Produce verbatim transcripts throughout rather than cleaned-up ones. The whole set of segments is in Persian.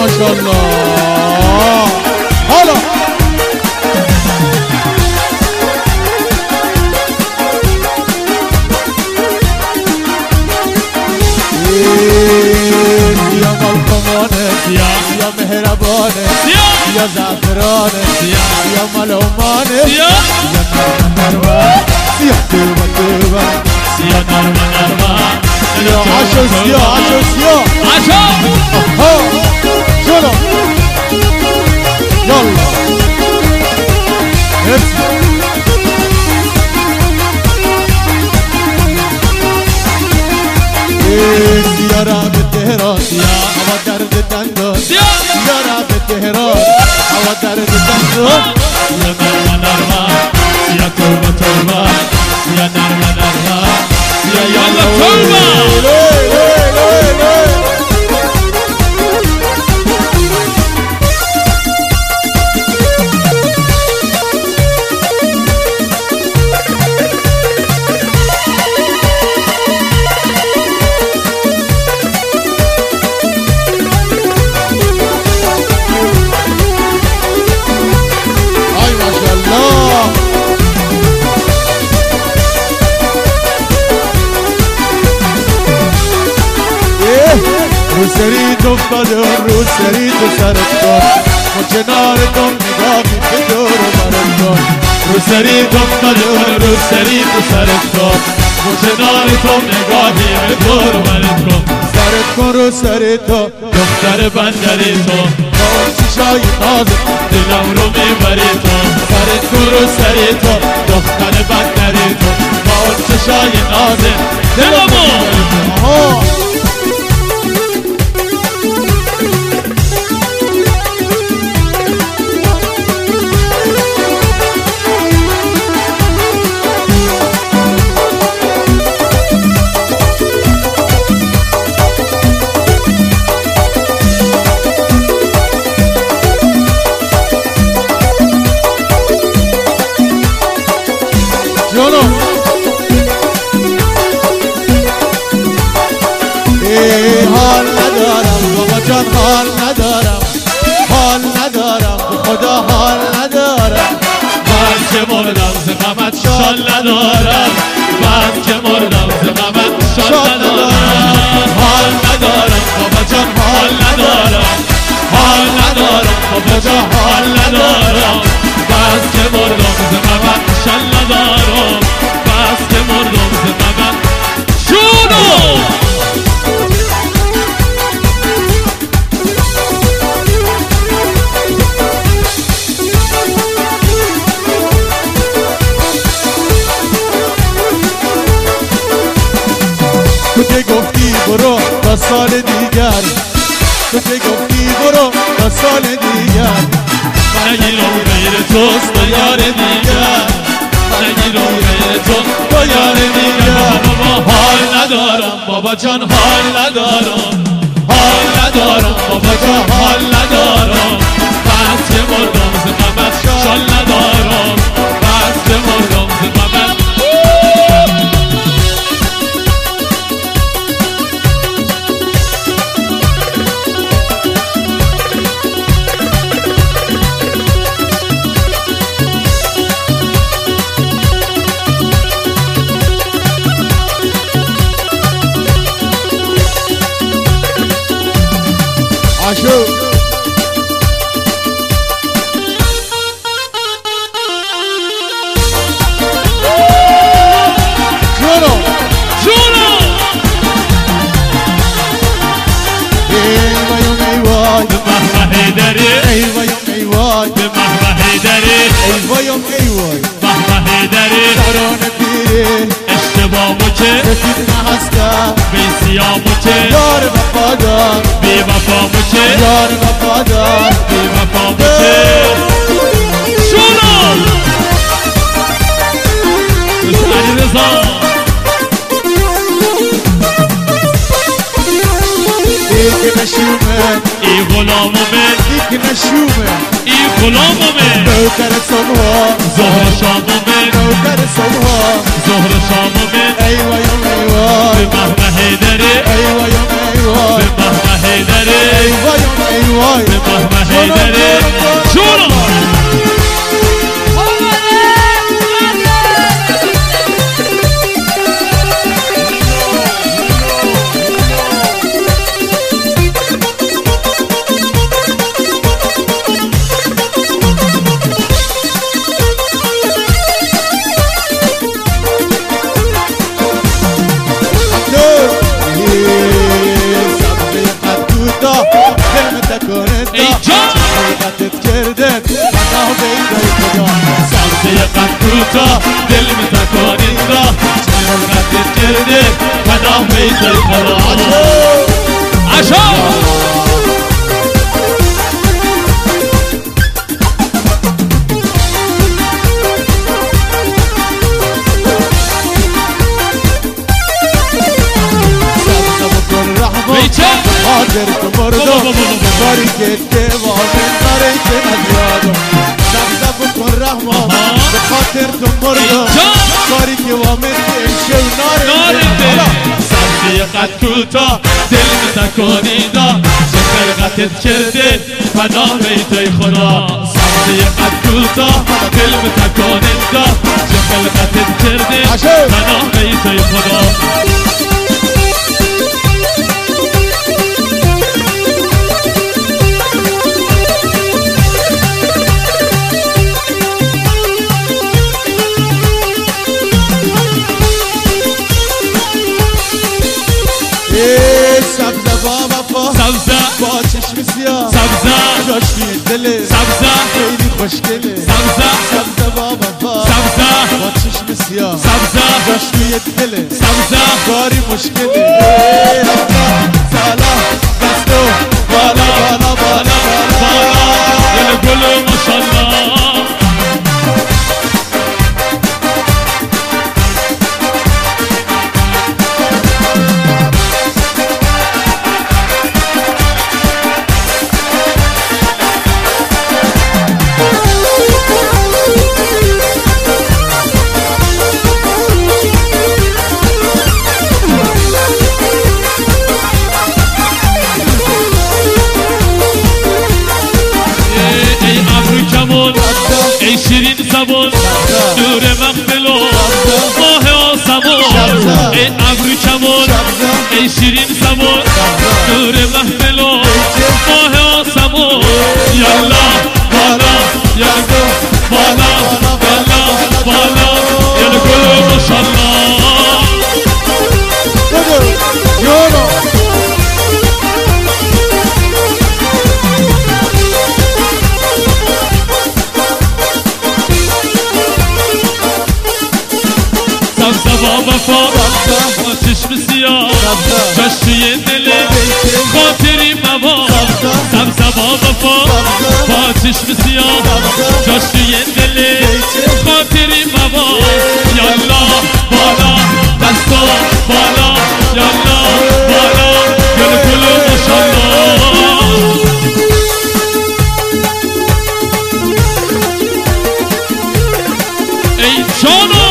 ما شاء الله. حالا یا ملکمانه یا مهربانه یا زعفرانه یا ملومانه یا نرمه یا توبه توبه یا نرمه نرمه یا عشو سیا عشو سیا عشو ها شلو یالا سیارا به تهران هوا درد دندان سیارا به تهران هوا درد دندان یا نرمه نرمه یا توبه توبه یا نرمه نرمه یا یالا توبه رو سریت افتاده رو سریت و سرت کن ما کنارتم نگاهی به دور و برت کن رو سریت افتاده رو سریت و سرت کن ما کنارتم نگاهی به دور و برت کن سرت کن رو سریتا دختر بندری تو با اون چشای نازت دلم رو میبری تو سرت کن رو سریتا دختر بندری تو با اون چشای نازت دلم رو میبری تو حال ندارم بابا جان حال ندارم حال ندارم خدا حال ندارم من که مردم ز غمت شال ندارم من که مردم ز غمت شال ندارم حال ندارم بابا جان حال ندارم حال ندارم بابا جان حال ندارم بس که مردم ز غمت شال ندارم بس که مردم ز غمت شونو تو که گفتی برو تا سال دیگر تو که گفتی برو تا سال دیگر نگیرم غیر توست با یار دیگر نگیرم غیر تو با یار دیگر بابا حال ندارم بابا جان حال ندارم حال ندارم بابا جان حال ندارم بس که مردم ز غمت شال ندارم بس که مردم ز غمت عاشو جونو جونو ای وای ای وای به مهمه هیدری ای وای ای وای به مهمه هیدری ای وای ای وای مهمه هیدری سرانه پیره اشتباهمو که سفید نهسته بی سیامو که یار وفادار بی وفامو که یار وفادار بی وفامو که شونو علی رضا دیگه نشومه ای غلامو من دیگه نشومه ای غلامو من نوکر صبح ظهر شامو من نوکر صبح ظهر شامو من ای وای ای وای به مهمه هیدری ای وای ای وای به مهمه هیدری ای وای ای وای پناه بیت خدا عشق حاضر تو مردم کاری که دوامه ناره که ندیادم سبزه بکن رحمان به خاطر تو مردم کاری که وامه نشه و ناره سبزه قد کوتا دل تکانیدا چه خلقتت کرده پناه بیت خدا سبزه قد کوتا دل تکانیدا چه خلقتت کرده پناه بیت خدا سبزه با وفا سبزه با چشم سیاه سبزه جاش توی دله سبزه خیلی خوشگله سبزه سبزه با وفا سبزه با چشم سیاه سبزه جاش توی دله سبزه کاری مشکله سالا دستو بالا بالا بالا بالا دل گل ماشالله ای شیرین زبان نور مقبل و ماه آسمان ای ابرو کمان ای شیرین زبان نور مقبل و ماه آسمان یالا بالا یالا بالا بالا بالا یالا گل ماشالله سبزه با وفا با چشم سیاه جاش توی دل خاطری موا سبزه با وفا با چشم سیاه جاش توی دل خاطری موا یالا بالا دستا بالا یالا بالا گل گل ماشالله ای جانو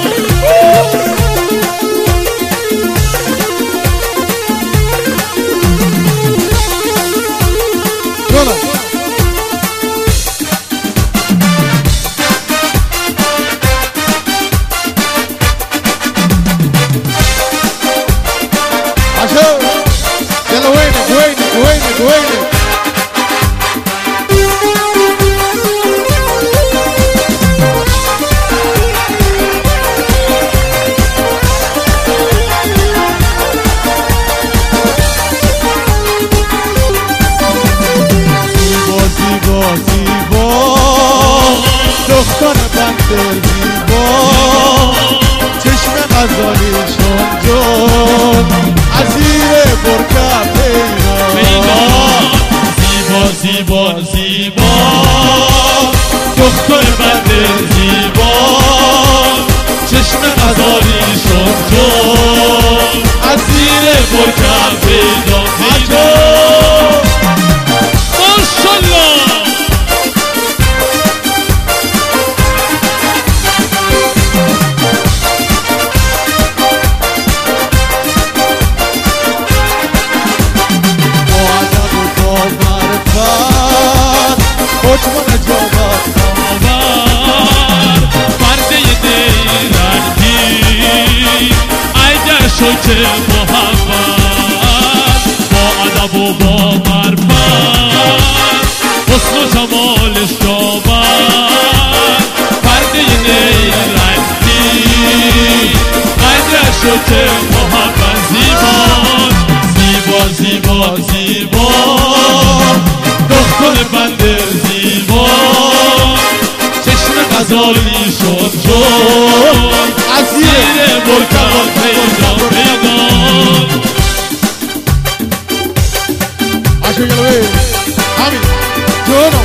يلا وينك وينك وينك وينك زیبا زیبا زیبا دختر بندر زیبا چشم غزالیشون جون عزیر برکه پیدا زیبا زیبا زیبا دختر بنده زیبا چشم غزالیشون جون عزیر برکه پیدا پیدا ماشالله حکم نجابت آور پرده دیرندی اگر شد محمد با ادب و با معرفت حسن و جمالش جابد پرده دیرندی اگر شد محمد زیبا زیبا زیبا دختر بنده زیبا چشم غزالی شد جون عزیز برکه پیدا پیدا عاشو يلوي همي جونو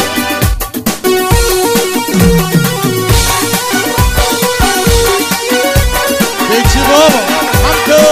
بيكسي بابا حمدو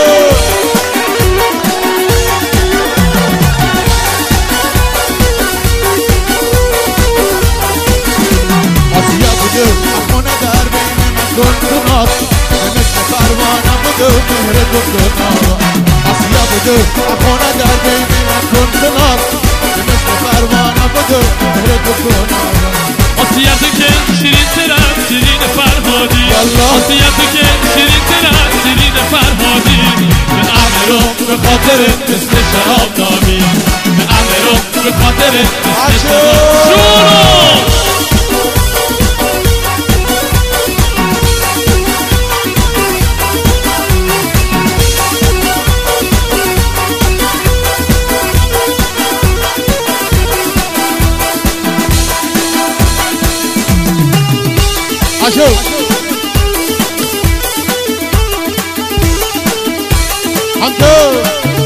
آسیا بودو اخونه در بین من گندونات مثل پروانه بودو مهر گندونات آسیا بودو اخونه در بین من گندونات مثل پروانه بودو مهر گندونات آسیا تو که شیرین ترم شیرین فرهادی آسیا تو که شیرین ترم شیرین فرهادی به امرم به خاطر مثل شراب نامی به امرم به خاطر مثل شراب شورو عاشو حمدو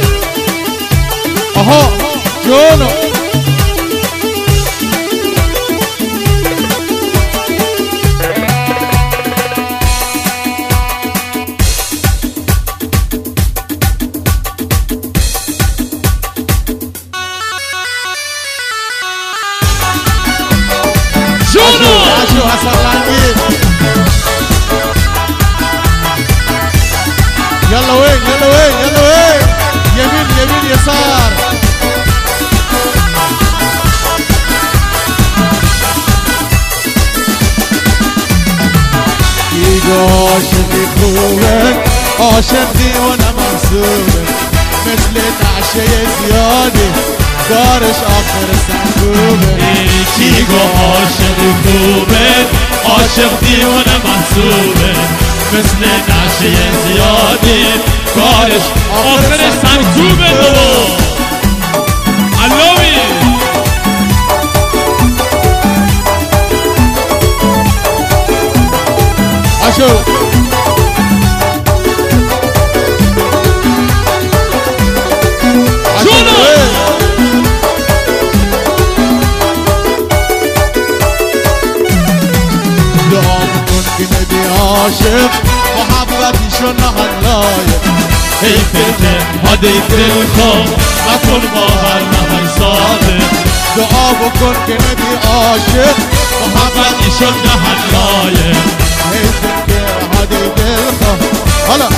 اها جونو شونو عاشو حسن يلا وين يلا وين يلا وين يمين يمين يسار يجو عاشق خوبك عاشق ديوانا منصوبك مثل نعشة زيادة دارش آخر سنگوبك يجو عاشق خوبك عاشق ديوانا منصوبك مثل نعشه زیادی کارش آخر سنگوبه بابا علاوی عاشو عاشق محبتی شو نهلايه ای فتن هدی دل خواه نکن با هر نهی ساده دعا بکن که نبی عاشق محبتی شو نهلايه ای فتن هدی دل خواه حالا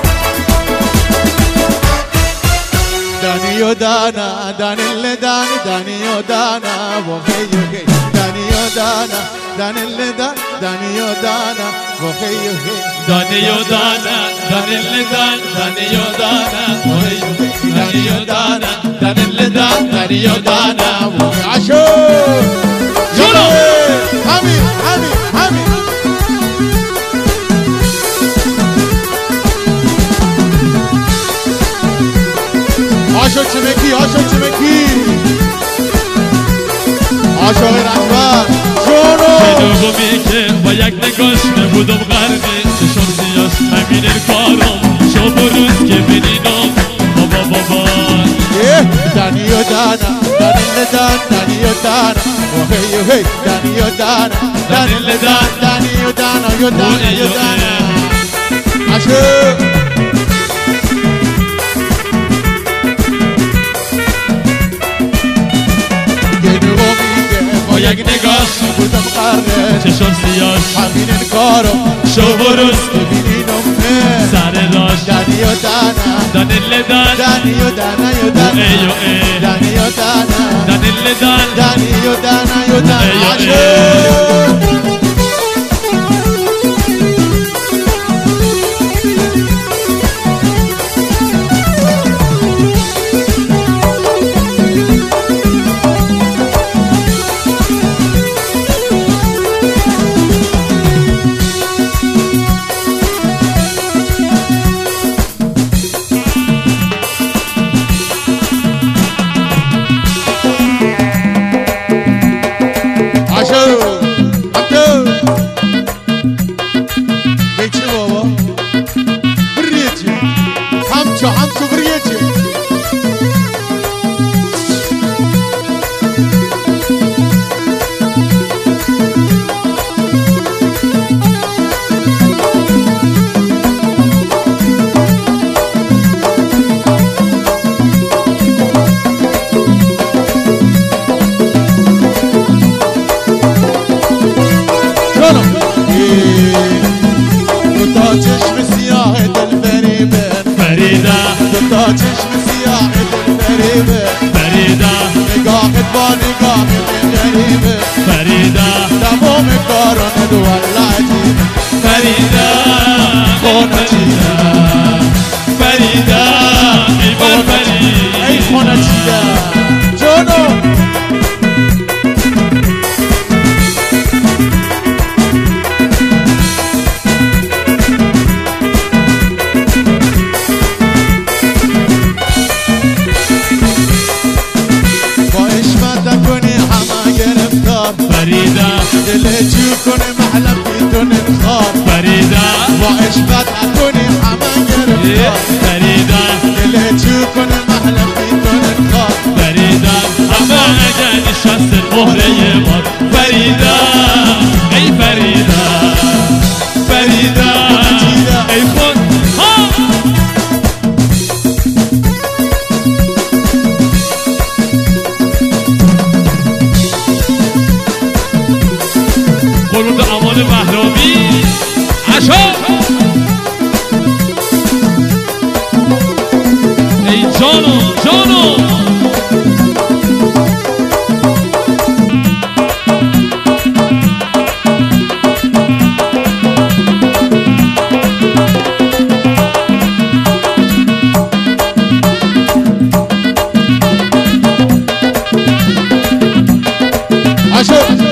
دانی و دانا دانی اللي دانی دانی و دانا وخی وخی دانی و دانا دانی اللي دان دانی و دانا وخی وخی دانی و دانا دانی اللي دان دانی و دانا وخی وخی دانی و دانا دانی اللي دان دانی و دانا وخی عاشو شنو همین همین همین عاشق چمکی عاشق چمکی عاشق رنگبر جونو شنومی که با یک نگاش نبودم غرقه چشم سیاش همین کارم شب و روز که بینینم بابا بابا دانی و دانا دانی لدان دانی و دانا وهی وهی دانی و دانا دانی لدان دانی و دانا و دانا و دانا عاشق با یک نگاش بودم غرقه چشم سیاش همین کارو شب و روز ببینینم سر داشت دانی و دانا دانی لدان دانی و دانا و دانا ایو ای دانی و دانا دانی لدان دانی و دانا و دانا ایو عاشق چشم سیاه دل فریبه فریده نگاهت با نگاه غریبه فریده تمام کارانه دو والله عجیبه فریده خونه چیده فریده ای بر فریده ای خونه چیده جانو فریده دل جو کنه محلم بیتون انخار فریده با عشقت کنه همه گرفتار فریده دل جو کنه محلم بیتون انخار فریده اما اگر نشست مهره ما فریده ای فریده فریده ای خود ها قرون امان مهرامی عشا ای جانو جانو عشا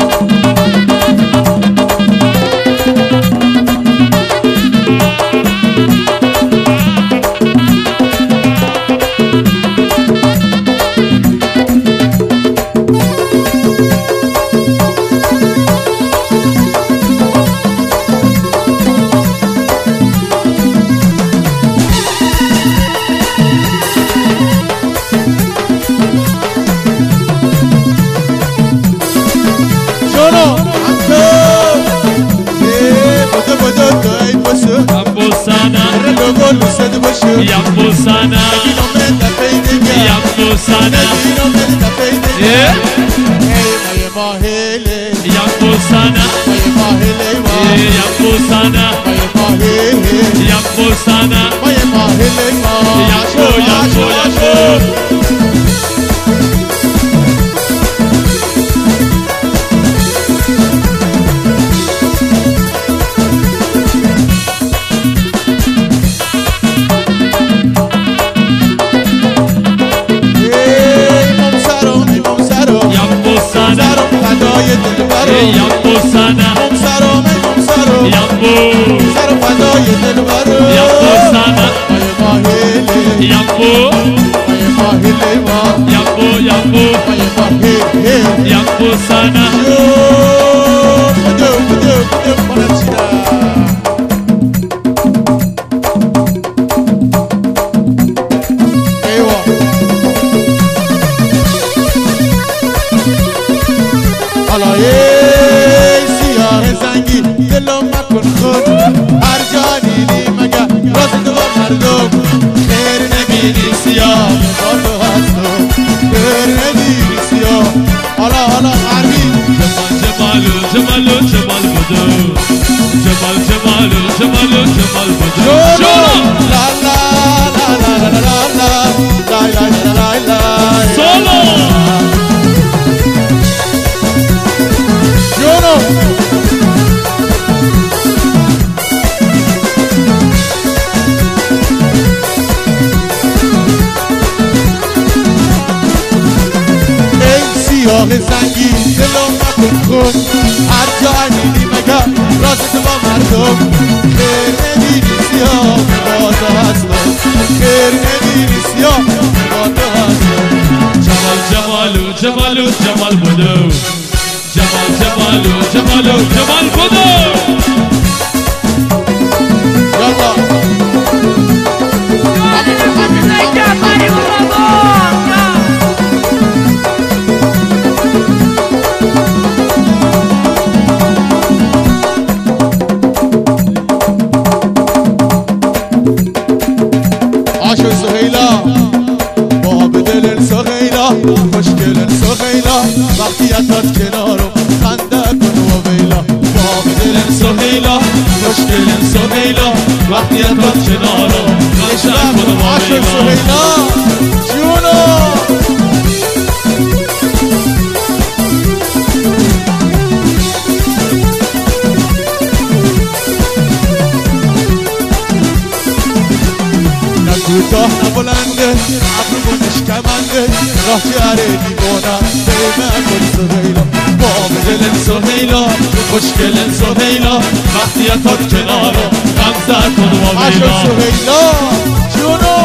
يمو سنة يمو سنة يمو سنة يمو سنة يمو سنة يمو يمو يمو يمو سنة يمو سر فدای دل برو يمو سنة ماهیلی يمو ماهیلی ما يمو يمو ماهیلی يمو سنة بدو بدو بدو کنچینا ایوا حالا دلو مکن خود هر جانی لی مگه راز دو مردم خیر نبینی سیاه با تو هستم خیر نبینی سیاه حالا حالا عربی جمال جمال جمال جمال بدو جمال جمال جمال جمال بدو لا لا لا لا لا لا لا لا لا لا لا سولو جونو سیاه زنگی دلو مکن خود هر جا میدی مگر راز تو با مردم خیر نبینی سیاه با تو هستم خیر نبینی سیاه با تو هستم جمال جمالو جمالو جمال بدو جمال جمالو جمالو جمال بدو یالا عاشق سهیلا با بدل سهیلا خوشگل سهیلا وقتی اتات کنارم خنده کن و ویلا با بدل سهیلا خوشگل سهیلا وقتی تا کنارم غمزه کن با عاشق لیلا سهیلا جونو کوتاه نبلنده عبرو نشکمنده راه جره دیوانه بیمه کن سهیلا باب دل سهیلا خوشگل سهیلا وقتی تا کنارم غمزه کن با عاشق لیلا سهیلا جونو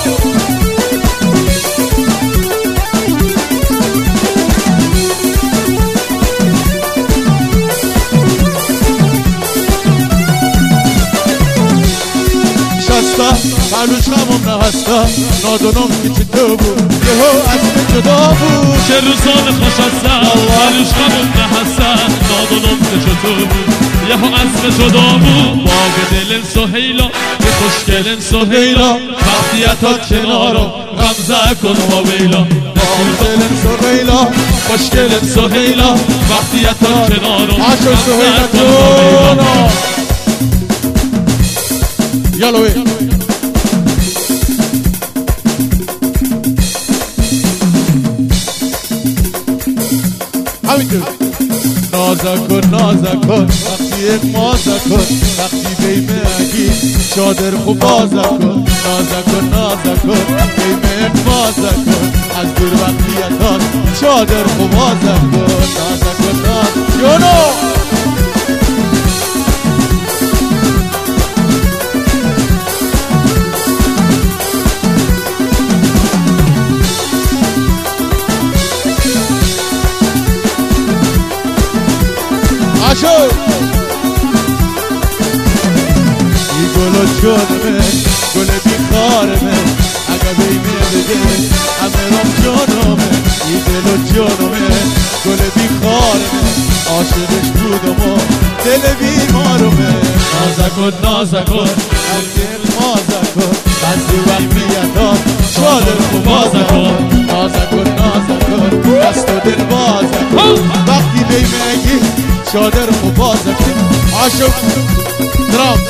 معلوش همون نهسته نادونم که چه تو بود یهو اسم جدا بود چه روزان خوش هستن معلوش همون نهستن نادونم که چه تو بود یهو اسم جدا بود باغ دل سهیلا که خوشگل سهیلا وقتی تا کنارم غمزه کن با لیلا باغ دل سهیلا خوشگل سهیلا وقتی تا کنارم عاشق سهیلا جونو یالوی همینطور نازا کن نازا کن وقتی یک مازا کن وقتی بیمه اگی چادر خوب بازا کن نازا کن نازا کن بیمه یک مازا کن از دور وقتی اتاز چادر خوب بازا کن نازا کن نازا یونو عاشق ای گل و جانمه گل بیخارمه اگه بیمه بده همه رام جانمه ای دل و جانمه گل بیخارمه عاشقش بودم و دل بیمارمه نازا کن نازا کن از دل مازا کن بعضی وقت میادم چادر خوب بازا کن نازا کن نازا کن دست و دل بازا کن وقتی بیمه اگی چادر خوب بازا کن عاشق درام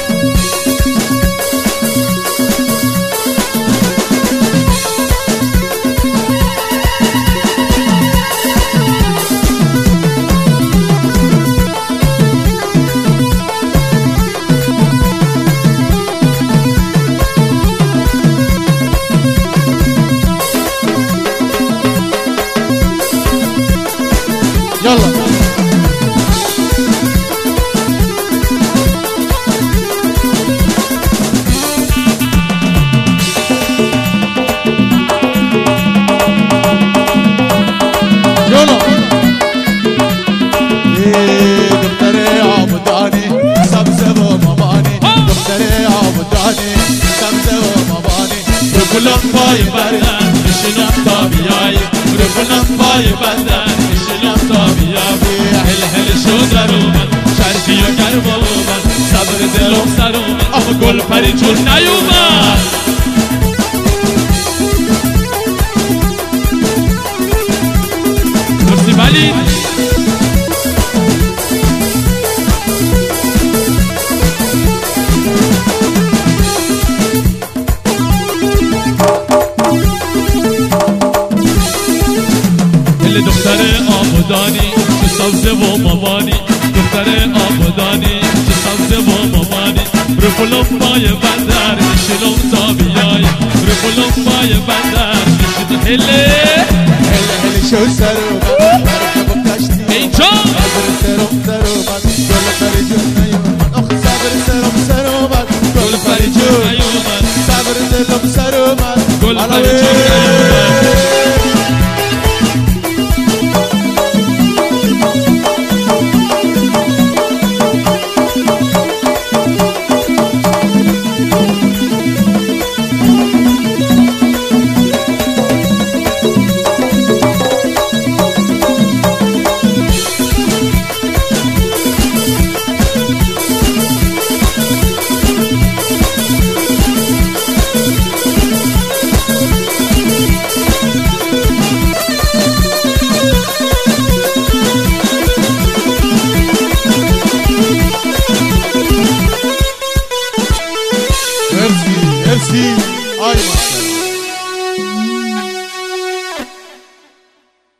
يلا يلا دختري عبداني سبزة ومباني دختري عبداني سبزة ومباني رفلم پای بدن بشینم تا بیایی رفلم پای بدن بشینم تا بیایی هل هل شو در اومد شرفی و گرم اومد صبر دلم سر اومد آخه گل پری چون نیومد مرسی ولی دختر آبادانی چه سبزه و مامانی دختر آبادانی چه سبزه و مامانی رو فلوم پای بندر میشلم تا بیای رو فلوم پای بندر میشلم هله هله هله شو سر اومد مرکب کشتی اینجا صبر سرم سر اومد گل پری جون نیومد آخه صبر سرم سر اومد گل پری جون نیومد صبر دلم سر اومد گل پری جون نیومد چی